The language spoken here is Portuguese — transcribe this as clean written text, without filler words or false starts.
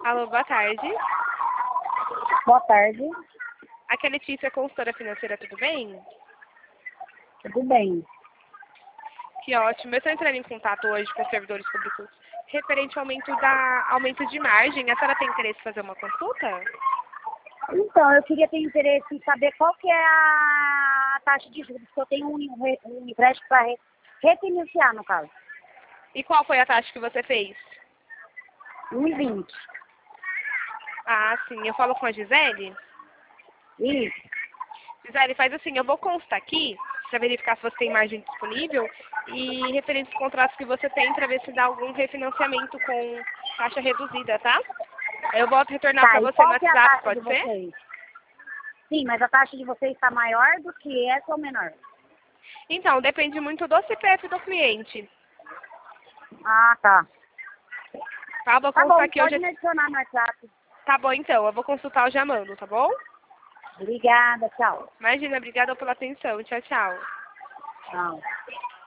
Alô, boa tarde. Boa tarde, Aqui é a Letícia, consultora financeira, tudo bem? tudo bem? Que ótimo. Eu estou entrando em contato hoje com os servidores públicos referente ao aumento de margem. A senhora tem interesse em fazer uma consulta? Então, eu queria ter interesse em saber qual que é a taxa de juros, que eu tenho um empréstimo para refinanciar, no caso. E qual foi a taxa que você fez? 1,20. Ah, sim. Eu falo com a Gisele. Isso. Gisele, faz assim, eu vou constar aqui para verificar se você tem margem disponível e referente aos contratos que você tem para ver se dá algum refinanciamento com taxa reduzida, tá? Aí eu volto a retornar para Tá, e você no qual que é a WhatsApp, taxa de pode ser? vocês? Sim, mas a taxa de vocês está maior do que essa ou menor? Então, depende muito do CPF do cliente. Ah, tá. Tá, vou Tá constar bom, aqui hoje. pode me adicionar no WhatsApp. Tá bom, então. Eu vou consultar, eu já mando, tá bom? Obrigada, tchau. Imagina, obrigada pela atenção. Tchau, tchau. Tchau.